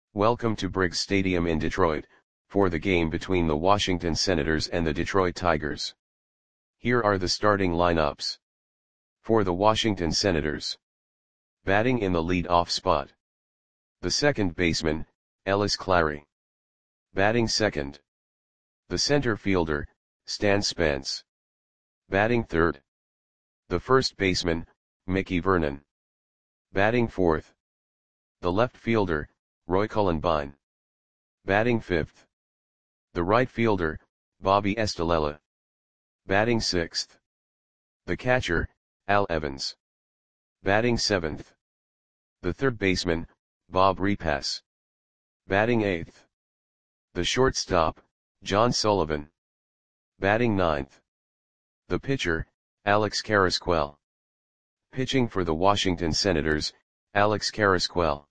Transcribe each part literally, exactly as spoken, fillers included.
Welcome to Briggs Stadium in Detroit, for the game between the Washington Senators and the Detroit Tigers. Here are the starting lineups. For the Washington Senators. Batting in the lead-off spot. The second baseman, Ellis Clary. Batting second. The center fielder, Stan Spence. Batting third. The first baseman, Mickey Vernon. Batting fourth. The left fielder, Roy Cullenbine. Batting fifth. The right fielder, Bobby Estalella. Batting sixth. The catcher, Al Evans. Batting seventh. The third baseman, Bob Repass. Batting eighth. The shortstop, John Sullivan. Batting ninth. The pitcher, Alex Carrasquel. Pitching for the Washington Senators, Alex Carrasquel.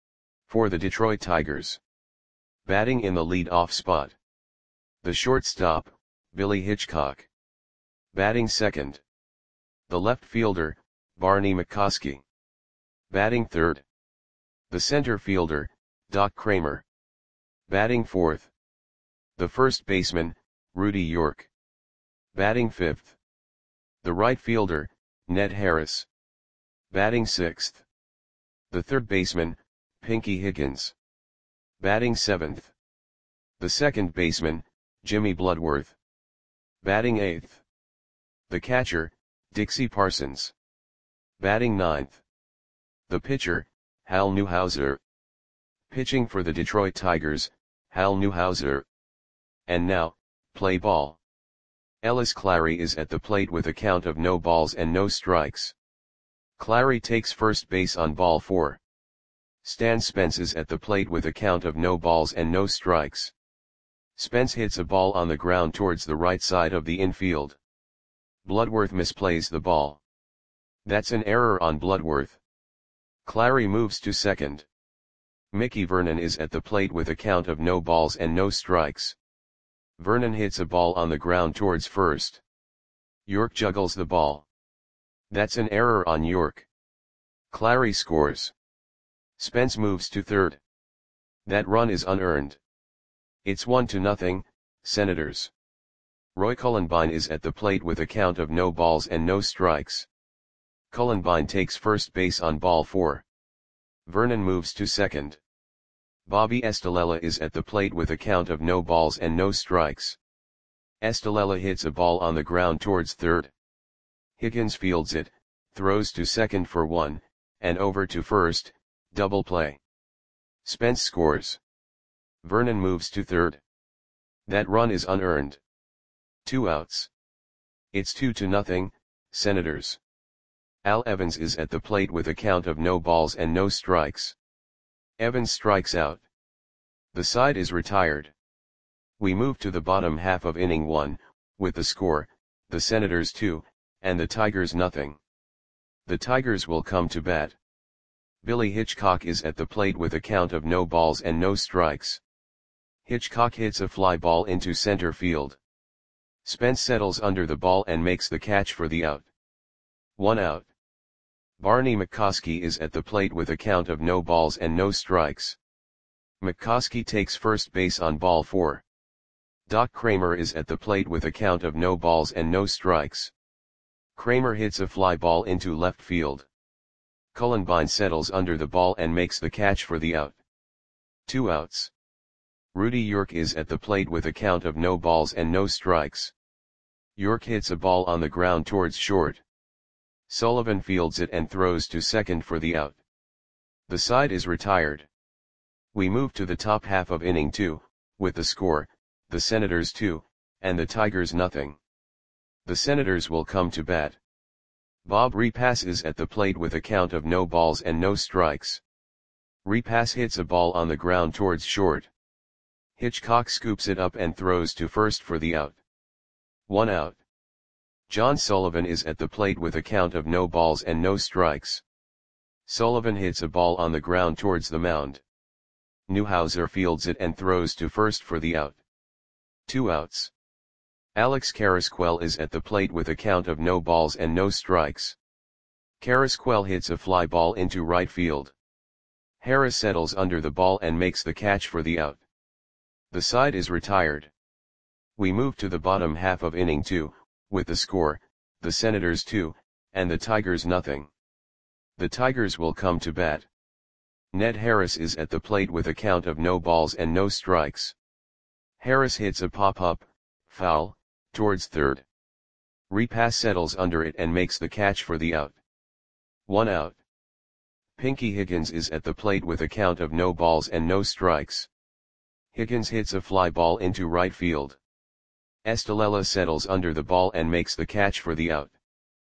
For the Detroit Tigers. Batting in the lead-off spot. The shortstop, Billy Hitchcock. Batting second. The left fielder, Barney McCoskey. Batting third. The center fielder, Doc Kramer. Batting fourth. The first baseman, Rudy York. Batting fifth. The right fielder, Ned Harris. Batting sixth. The third baseman, Pinky Higgins. Batting seventh. The second baseman, Jimmy Bloodworth. Batting eighth. The catcher, Dixie Parsons. Batting ninth. The pitcher, Hal Newhouser. Pitching for the Detroit Tigers, Hal Newhouser. And now, play ball. Ellis Clary is at the plate with a count of no balls and no strikes. Clary takes first base on ball four. Stan Spence is at the plate with a count of no balls and no strikes. Spence hits a ball on the ground towards the right side of the infield. Bloodworth misplays the ball. That's an error on Bloodworth. Clary moves to second. Mickey Vernon is at the plate with a count of no balls and no strikes. Vernon hits a ball on the ground towards first. York juggles the ball. That's an error on York. Clary scores. Spence moves to third. That run is unearned. It's one to nothing, Senators. Roy Cullenbine is at the plate with a count of no balls and no strikes. Cullenbine takes first base on ball four. Vernon moves to second. Bobby Estalella is at the plate with a count of no balls and no strikes. Estalella hits a ball on the ground towards third. Higgins fields it, throws to second for one, and over to first, double play. Spence scores. Vernon moves to third. That run is unearned. Two outs. It's two to nothing, Senators. Al Evans is at the plate with a count of no balls and no strikes. Evans strikes out. The side is retired. We move to the bottom half of inning one, with the score, the Senators two, and the Tigers nothing. The Tigers will come to bat. Billy Hitchcock is at the plate with a count of no balls and no strikes. Hitchcock hits a fly ball into center field. Spence settles under the ball and makes the catch for the out. One out. Barney McCoskey is at the plate with a count of no balls and no strikes. McCoskey takes first base on ball four. Doc Kramer is at the plate with a count of no balls and no strikes. Kramer hits a fly ball into left field. Cullenbine settles under the ball and makes the catch for the out. Two outs. Rudy York is at the plate with a count of no balls and no strikes. York hits a ball on the ground towards short. Sullivan fields it and throws to second for the out. The side is retired. We move to the top half of inning two, with the score, the Senators two, and the Tigers nothing. The Senators will come to bat. Bob Repass is at the plate with a count of no balls and no strikes. Repass hits a ball on the ground towards short. Hitchcock scoops it up and throws to first for the out. One out. John Sullivan is at the plate with a count of no balls and no strikes. Sullivan hits a ball on the ground towards the mound. Newhouser fields it and throws to first for the out. Two outs. Alex Carrasquel is at the plate with a count of no balls and no strikes. Carrasquel hits a fly ball into right field. Harris settles under the ball and makes the catch for the out. The side is retired. We move to the bottom half of inning two, with the score, the Senators two, and the Tigers nothing. The Tigers will come to bat. Ned Harris is at the plate with a count of no balls and no strikes. Harris hits a pop-up, foul, towards third. Repass settles under it and makes the catch for the out. One out. Pinky Higgins is at the plate with a count of no balls and no strikes. Higgins hits a fly ball into right field. Estalella settles under the ball and makes the catch for the out.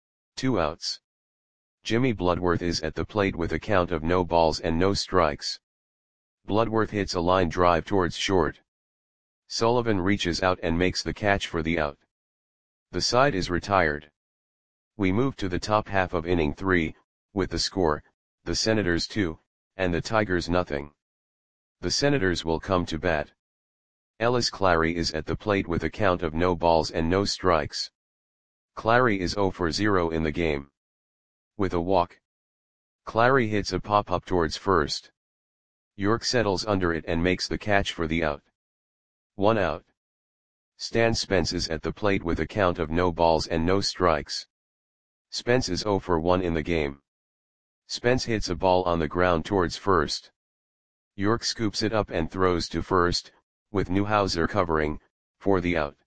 Two outs. Jimmy Bloodworth is at the plate with a count of no balls and no strikes. Bloodworth hits a line drive towards short. Sullivan reaches out and makes the catch for the out. The side is retired. We move to the top half of inning three, with the score, the Senators two, and the Tigers nothing. The Senators will come to bat. Ellis Clary is at the plate with a count of no balls and no strikes. Clary is zero for zero in the game. With a walk, Clary hits a pop-up towards first. York settles under it and makes the catch for the out. One out. Stan Spence is at the plate with a count of no balls and no strikes. Spence is zero for one in the game. Spence hits a ball on the ground towards first. York scoops it up and throws to first, with Newhouser covering, for the out.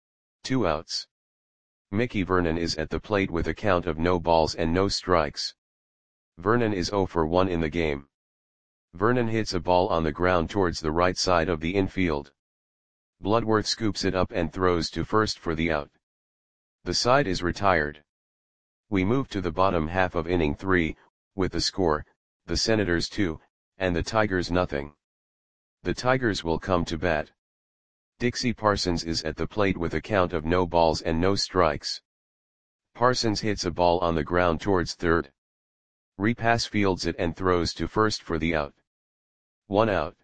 Two outs. Mickey Vernon is at the plate with a count of no balls and no strikes. Vernon is zero for one in the game. Vernon hits a ball on the ground towards the right side of the infield. Bloodworth scoops it up and throws to first for the out. The side is retired. We move to the bottom half of inning three, with the score, the Senators two, and the Tigers nothing. The Tigers will come to bat. Dixie Parsons is at the plate with a count of no balls and no strikes. Parsons hits a ball on the ground towards third. Repass fields it and throws to first for the out. One out.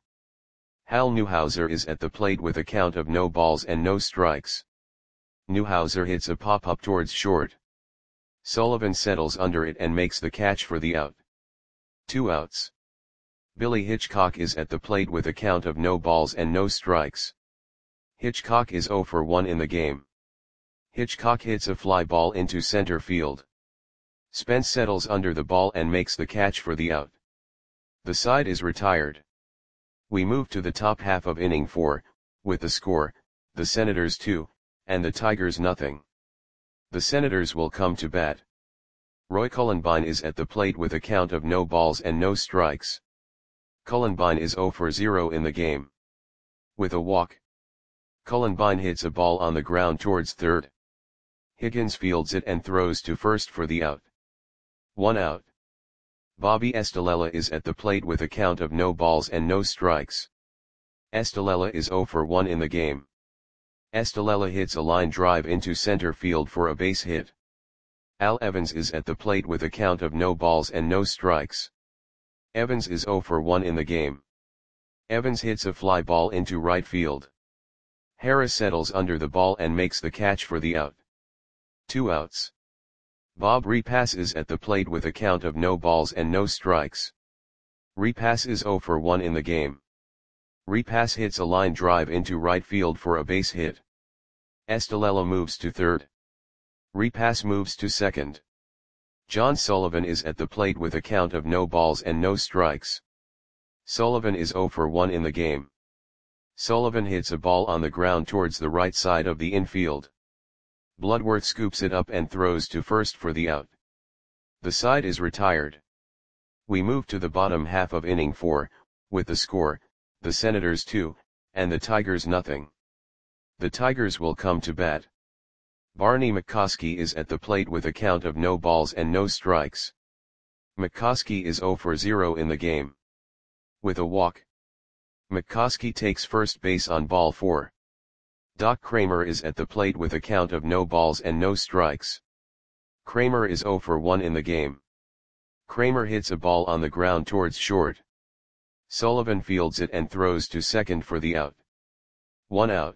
Hal Newhouser is at the plate with a count of no balls and no strikes. Newhouser hits a pop-up towards short. Sullivan settles under it and makes the catch for the out. Two outs. Billy Hitchcock is at the plate with a count of no balls and no strikes. Hitchcock is zero for one in the game. Hitchcock hits a fly ball into center field. Spence settles under the ball and makes the catch for the out. The side is retired. We move to the top half of inning four, with the score, the Senators two, and the Tigers nothing. The Senators will come to bat. Roy Cullenbine is at the plate with a count of no balls and no strikes. Cullenbine is zero for zero in the game. With a walk, Cullenbine hits a ball on the ground towards third. Higgins fields it and throws to first for the out. One out. Bobby Estalella is at the plate with a count of no balls and no strikes. Estalella is zero for one in the game. Estalella hits a line drive into center field for a base hit. Al Evans is at the plate with a count of no balls and no strikes. Evans is zero for one in the game. Evans hits a fly ball into right field. Harris settles under the ball and makes the catch for the out. Two outs. Bob Repass is at the plate with a count of no balls and no strikes. Repass is zero for one in the game. Repass hits a line drive into right field for a base hit. Estalella moves to third. Repass moves to second. John Sullivan is at the plate with a count of no balls and no strikes. Sullivan is zero for one in the game. Sullivan hits a ball on the ground towards the right side of the infield. Bloodworth scoops it up and throws to first for the out. The side is retired. We move to the bottom half of inning four, with the score, the Senators two, and the Tigers nothing. The Tigers will come to bat. Barney McCoskey is at the plate with a count of no balls and no strikes. McCoskey is zero for zero in the game. With a walk, McCoskey takes first base on ball four. Doc Kramer is at the plate with a count of no balls and no strikes. Kramer is zero for one in the game. Kramer hits a ball on the ground towards short. Sullivan fields it and throws to second for the out. One out.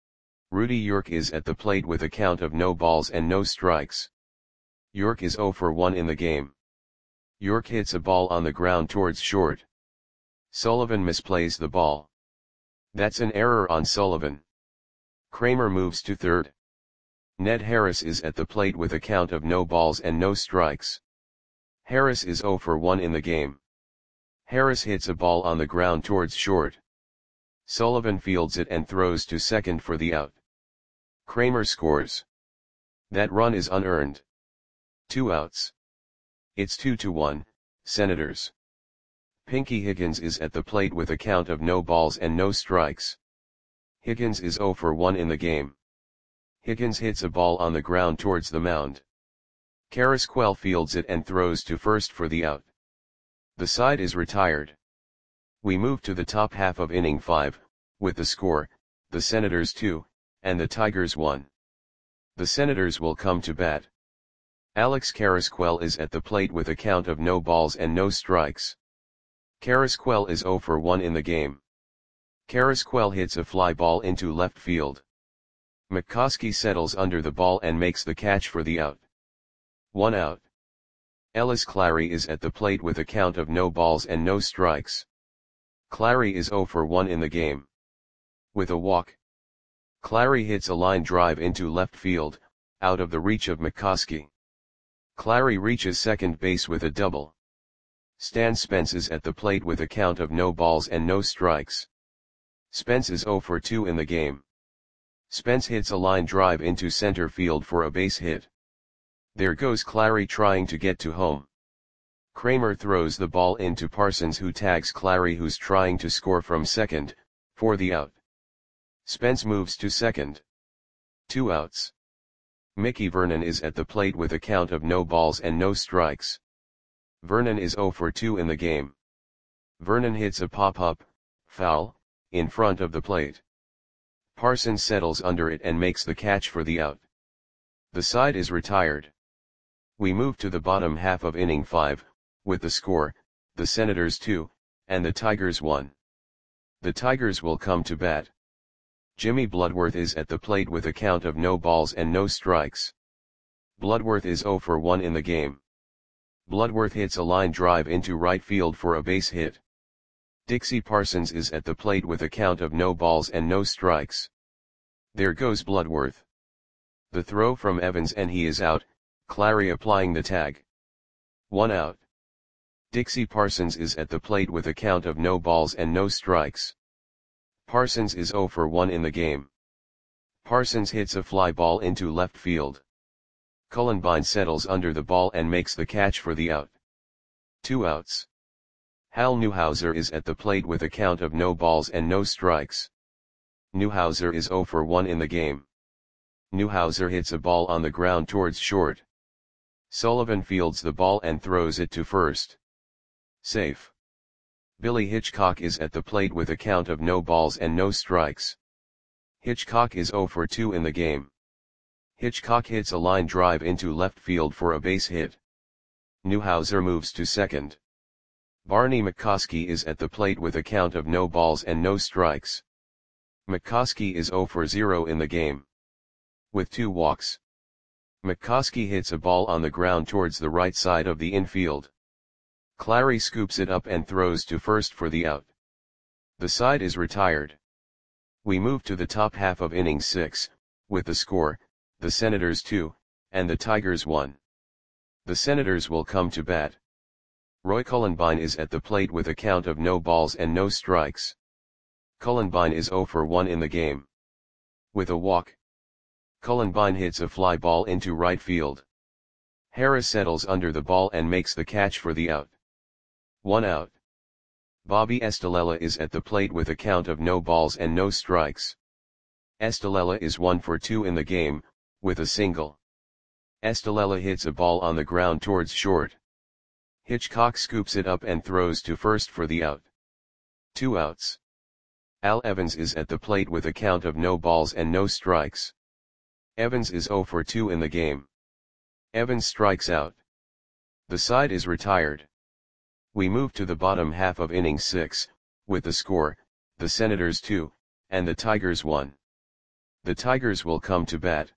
Rudy York is at the plate with a count of no balls and no strikes. York is zero for one in the game. York hits a ball on the ground towards short. Sullivan misplays the ball. That's an error on Sullivan. Kramer moves to third. Ned Harris is at the plate with a count of no balls and no strikes. Harris is zero for one in the game. Harris hits a ball on the ground towards short. Sullivan fields it and throws to second for the out. Kramer scores. That run is unearned. Two outs. It's two to one, Senators. Pinky Higgins is at the plate with a count of no balls and no strikes. Higgins is zero for one in the game. Higgins hits a ball on the ground towards the mound. Carrasquel fields it and throws to first for the out. The side is retired. We move to the top half of inning five, with the score, the Senators two, and the Tigers one. The Senators will come to bat. Alex Carrasquel is at the plate with a count of no balls and no strikes. Carrasquel is zero for one in the game. Carrasquel hits a fly ball into left field. McCoskey settles under the ball and makes the catch for the out. One out. Ellis Clary is at the plate with a count of no balls and no strikes. Clary is zero for one in the game. With a walk. Clary hits a line drive into left field, out of the reach of McCoskey. Clary reaches second base with a double. Stan Spence is at the plate with a count of no balls and no strikes. Spence is zero for two in the game. Spence hits a line drive into center field for a base hit. There goes Clary trying to get to home. Kramer throws the ball into Parsons, who tags Clary, who's trying to score from second, for the out. Spence moves to second. Two outs. Mickey Vernon is at the plate with a count of no balls and no strikes. Vernon is zero for two in the game. Vernon hits a pop-up, foul, in front of the plate. Parsons settles under it and makes the catch for the out. The side is retired. We move to the bottom half of inning five, with the score, the Senators two, and the Tigers one. The Tigers will come to bat. Jimmy Bloodworth is at the plate with a count of no balls and no strikes. Bloodworth is zero for one in the game. Bloodworth hits a line drive into right field for a base hit. Dixie Parsons is at the plate with a count of no balls and no strikes. There goes Bloodworth. The throw from Evans and he is out, Clary applying the tag. One out. Dixie Parsons is at the plate with a count of no balls and no strikes. Parsons is zero for one in the game. Parsons hits a fly ball into left field. Cullenbine settles under the ball and makes the catch for the out. Two outs. Hal Newhouser is at the plate with a count of no balls and no strikes. Newhouser is zero for one in the game. Newhouser hits a ball on the ground towards short. Sullivan fields the ball and throws it to first. Safe. Billy Hitchcock is at the plate with a count of no balls and no strikes. Hitchcock is zero for two in the game. Hitchcock hits a line drive into left field for a base hit. Newhouser moves to second. Barney McCoskey is at the plate with a count of no balls and no strikes. McCoskey is zero for zero in the game. With two walks. McCoskey hits a ball on the ground towards the right side of the infield. Clary scoops it up and throws to first for the out. The side is retired. We move to the top half of inning six, with the score, the Senators two, and the Tigers one. The Senators will come to bat. Roy Cullenbine is at the plate with a count of no balls and no strikes. Cullenbine is zero for one in the game. With a walk. Cullenbine hits a fly ball into right field. Harris settles under the ball and makes the catch for the out. One out. Bobby Estalella is at the plate with a count of no balls and no strikes. Estalella is one for two in the game, with a single. Estalella hits a ball on the ground towards short. Hitchcock scoops it up and throws to first for the out. Two outs. Al Evans is at the plate with a count of no balls and no strikes. Evans is zero for two in the game. Evans strikes out. The side is retired. We move to the bottom half of inning six, with the score, the Senators two, and the Tigers one. The Tigers will come to bat.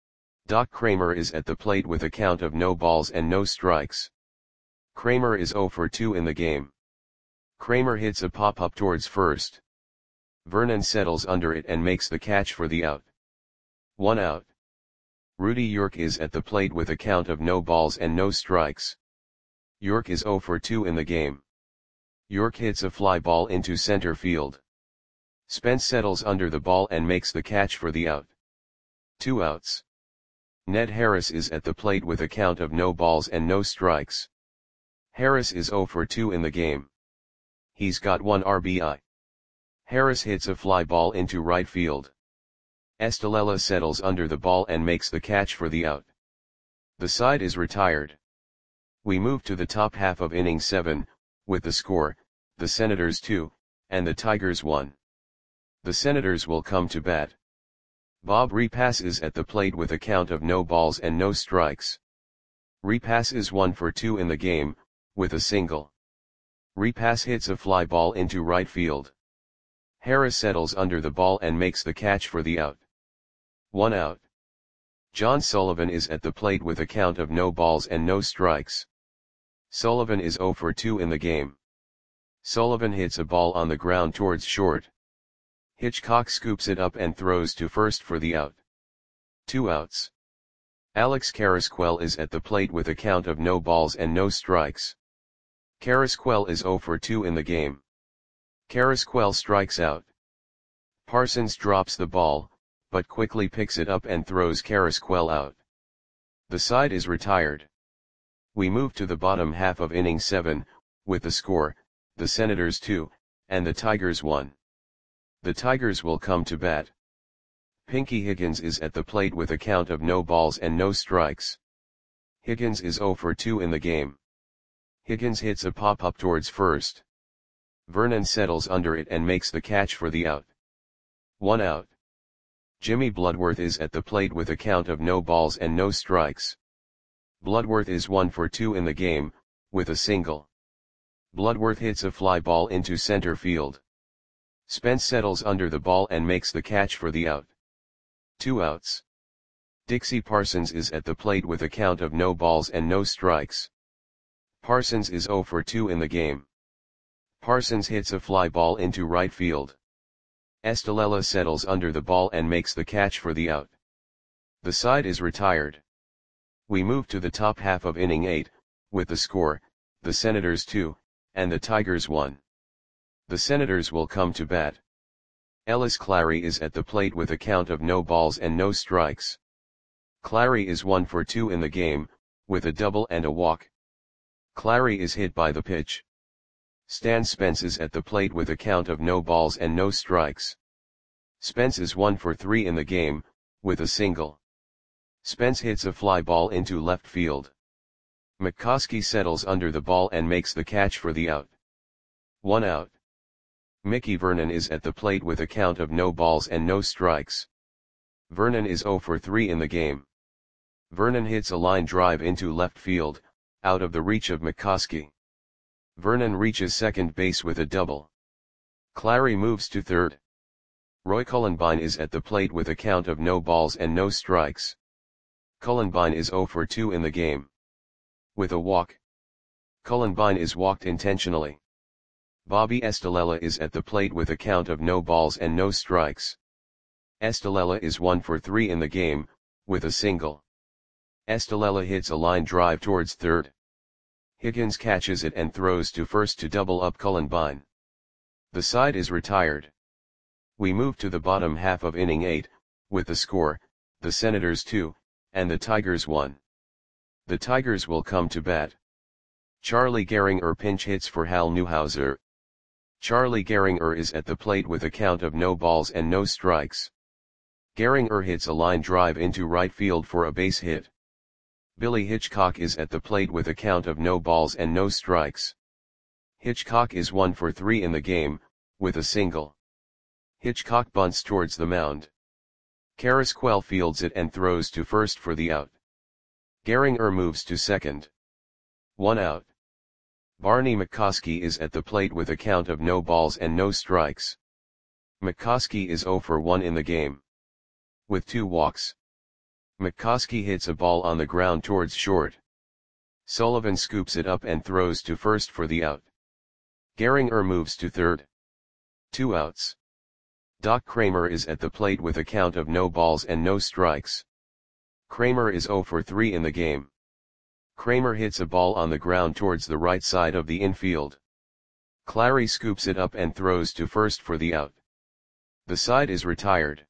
Doc Kramer is at the plate with a count of no balls and no strikes. Kramer is zero for two in the game. Kramer hits a pop-up towards first. Vernon settles under it and makes the catch for the out. One out. Rudy York is at the plate with a count of no balls and no strikes. York is zero for two in the game. York hits a fly ball into center field. Spence settles under the ball and makes the catch for the out. Two outs. Ned Harris is at the plate with a count of no balls and no strikes. Harris is zero for two in the game. He's got one R B I. Harris hits a fly ball into right field. Estalella settles under the ball and makes the catch for the out. The side is retired. We move to the top half of inning seven, with the score, the Senators two, and the Tigers one. The Senators will come to bat. Bob Repass is at the plate with a count of no balls and no strikes. Repass is one for two in the game, with a single. Repass hits a fly ball into right field. Harris settles under the ball and makes the catch for the out. One out. John Sullivan is at the plate with a count of no balls and no strikes. Sullivan is zero for two in the game. Sullivan hits a ball on the ground towards short. Hitchcock scoops it up and throws to first for the out. Two outs. Alex Carrasquel is at the plate with a count of no balls and no strikes. Carrasquel is zero for two in the game. Carrasquel strikes out. Parsons drops the ball, but quickly picks it up and throws Carrasquel out. The side is retired. We move to the bottom half of inning seven, with the score, the Senators two, and the Tigers one. The Tigers will come to bat. Pinky Higgins is at the plate with a count of no balls and no strikes. Higgins is zero for two in the game. Higgins hits a pop-up towards first. Vernon settles under it and makes the catch for the out. One out. Jimmy Bloodworth is at the plate with a count of no balls and no strikes. Bloodworth is one for two in the game, with a single. Bloodworth hits a fly ball into center field. Spence settles under the ball and makes the catch for the out. Two outs. Dixie Parsons is at the plate with a count of no balls and no strikes. Parsons is zero for two in the game. Parsons hits a fly ball into right field. Estalella settles under the ball and makes the catch for the out. The side is retired. We move to the top half of inning eight, with the score, the Senators two, and the Tigers one. The Senators will come to bat. Ellis Clary is at the plate with a count of no balls and no strikes. Clary is one for two in the game, with a double and a walk. Clary is hit by the pitch. Stan Spence is at the plate with a count of no balls and no strikes. Spence is one for three in the game, with a single. Spence hits a fly ball into left field. McCoskey settles under the ball and makes the catch for the out. One out. Mickey Vernon is at the plate with a count of no balls and no strikes. Vernon is zero for three in the game. Vernon hits a line drive into left field, out of the reach of McCoskey. Vernon reaches second base with a double. Clary moves to third. Roy Cullenbine is at the plate with a count of no balls and no strikes. Cullenbine is zero for two in the game. With a walk. Cullenbine is walked intentionally. Bobby Estalella is at the plate with a count of no balls and no strikes. Estalella is one for three in the game, with a single. Estalella hits a line drive towards third. Higgins catches it and throws to first to double up Cullenbine. The side is retired. We move to the bottom half of inning eight, with the score, the Senators two, and the Tigers one. The Tigers will come to bat. Charlie Gehringer pinch hits for Hal Newhouser. Charlie Gehringer is at the plate with a count of no balls and no strikes. Gehringer hits a line drive into right field for a base hit. Billy Hitchcock is at the plate with a count of no balls and no strikes. Hitchcock is one for three in the game, with a single. Hitchcock bunts towards the mound. Carrasquel fields it and throws to first for the out. Gehringer moves to second. One out. Barney McCoskey is at the plate with a count of no balls and no strikes. McCoskey is zero for one in the game. With two walks. McCoskey hits a ball on the ground towards short. Sullivan scoops it up and throws to first for the out. Gehringer moves to third. Two outs. Doc Kramer is at the plate with a count of no balls and no strikes. Kramer is oh for three in the game. Kramer hits a ball on the ground towards the right side of the infield. Clary scoops it up and throws to first for the out. The side is retired.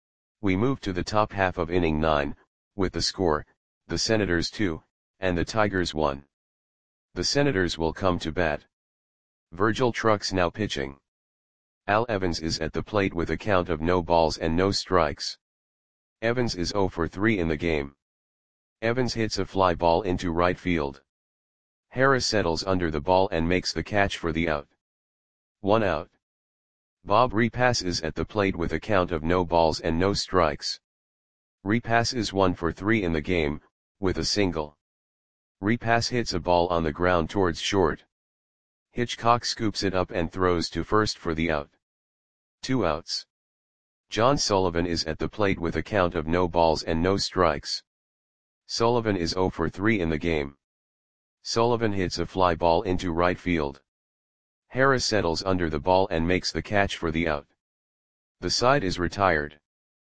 We move to the top half of inning nine, with the score, the Senators two, and the Tigers one. The Senators will come to bat. Virgil Trucks now pitching. Al Evans is at the plate with a count of no balls and no strikes. Evans is oh for three in the game. Evans hits a fly ball into right field. Harris settles under the ball and makes the catch for the out. One out. Bob Repass is at the plate with a count of no balls and no strikes. Repass is one for three in the game, with a single. Repass hits a ball on the ground towards short. Hitchcock scoops it up and throws to first for the out. Two outs. John Sullivan is at the plate with a count of no balls and no strikes. Sullivan is oh for three in the game. Sullivan hits a fly ball into right field. Harris settles under the ball and makes the catch for the out. The side is retired.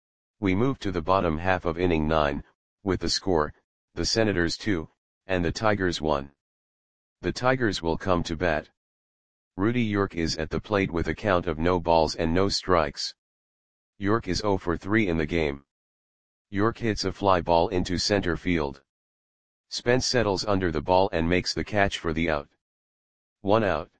We move to the bottom half of inning nine, with the score, the Senators two, and the Tigers one. The Tigers will come to bat. Rudy York is at the plate with a count of no balls and no strikes. York is oh for three in the game. York hits a fly ball into center field. Spence settles under the ball and makes the catch for the out. One out.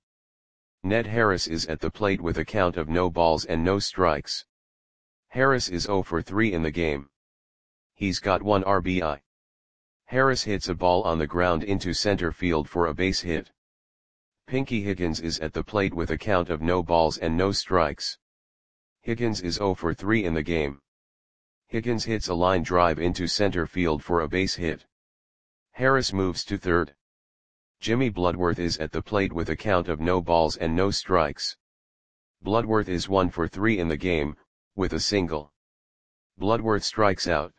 Ned Harris is at the plate with a count of no balls and no strikes. Harris is oh for three in the game. He's got one R B I. Harris hits a ball on the ground into center field for a base hit. Pinky Higgins is at the plate with a count of no balls and no strikes. Higgins is oh for three in the game. Higgins hits a line drive into center field for a base hit. Harris moves to third. Jimmy Bloodworth is at the plate with a count of no balls and no strikes. Bloodworth is one for three in the game, with a single. Bloodworth strikes out.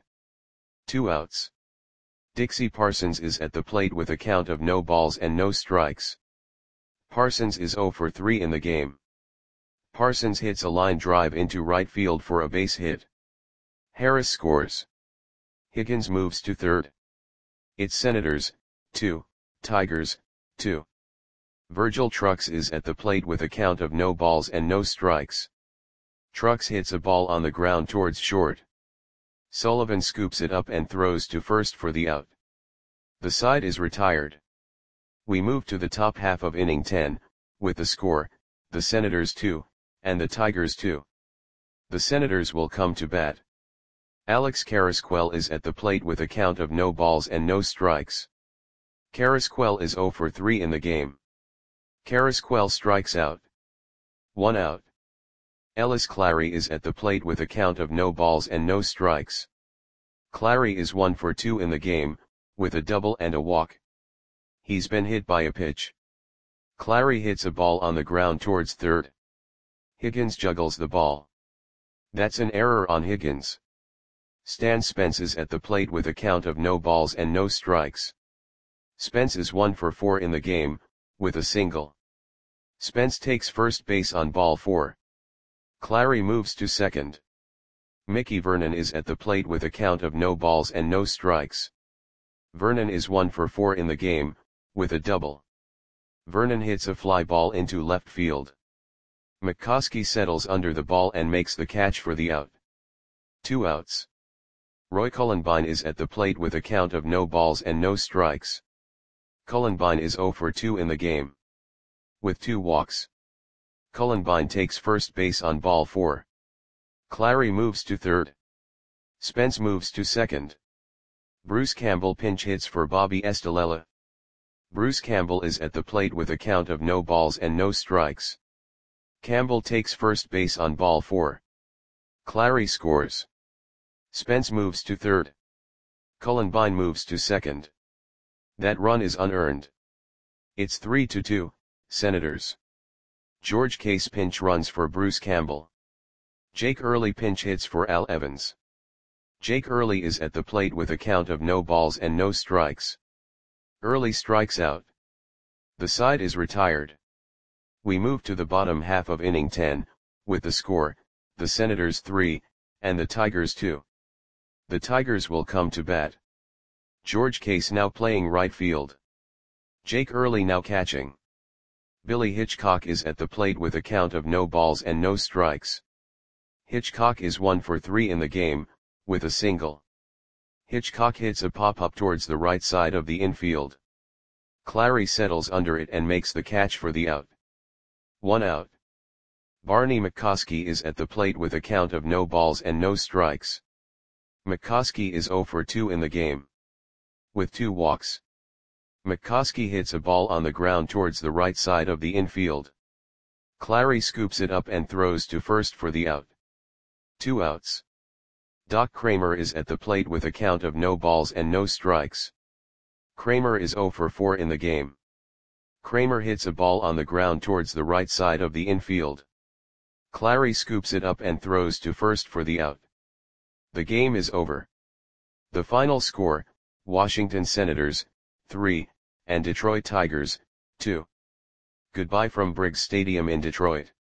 Two outs. Dixie Parsons is at the plate with a count of no balls and no strikes. Parsons is oh for three in the game. Parsons hits a line drive into right field for a base hit. Harris scores. Higgins moves to third. It's Senators, two, Tigers, two. Virgil Trucks is at the plate with a count of no balls and no strikes. Trucks hits a ball on the ground towards short. Sullivan scoops it up and throws to first for the out. The side is retired. We move to the top half of inning ten, with the score, the Senators two, and the Tigers two. The Senators will come to bat. Alex Carrasquel is at the plate with a count of no balls and no strikes. Carrasquel is oh for three in the game. Carrasquel strikes out. One out. Ellis Clary is at the plate with a count of no balls and no strikes. Clary is one for two in the game, with a double and a walk. He's been hit by a pitch. Clary hits a ball on the ground towards third. Higgins juggles the ball. That's an error on Higgins. Stan Spence is at the plate with a count of no balls and no strikes. Spence is one for four in the game, with a single. Spence takes first base on ball four. Clary moves to second. Mickey Vernon is at the plate with a count of no balls and no strikes. Vernon is one for four in the game, with a double. Vernon hits a fly ball into left field. McCoskey settles under the ball and makes the catch for the out. Two outs. Roy Cullenbine is at the plate with a count of no balls and no strikes. Cullenbine is oh for two in the game. With two walks. Cullenbine takes first base on ball four. Clary moves to third. Spence moves to second. Bruce Campbell pinch hits for Bobby Estalella. Bruce Campbell is at the plate with a count of no balls and no strikes. Campbell takes first base on ball four. Clary scores. Spence moves to third. Cullenbine moves to second. That run is unearned. It's three to two, Senators. George Case pinch runs for Bruce Campbell. Jake Early pinch hits for Al Evans. Jake Early is at the plate with a count of no balls and no strikes. Early strikes out. The side is retired. We move to the bottom half of inning ten, with the score, the Senators three, and the Tigers two. The Tigers will come to bat. George Case now playing right field. Jake Early now catching. Billy Hitchcock is at the plate with a count of no balls and no strikes. Hitchcock is one for three in the game, with a single. Hitchcock hits a pop-up towards the right side of the infield. Clary settles under it and makes the catch for the out. One out. Barney McCoskey is at the plate with a count of no balls and no strikes. McCoskey is zero for two in the game, with two walks. McCoskey hits a ball on the ground towards the right side of the infield. Clary scoops it up and throws to first for the out. Two outs. Doc Kramer is at the plate with a count of no balls and no strikes. Kramer is zero for four in the game. Kramer hits a ball on the ground towards the right side of the infield. Clary scoops it up and throws to first for the out. The game is over. The final score, Washington Senators, three, and Detroit Tigers, two. Goodbye from Briggs Stadium in Detroit.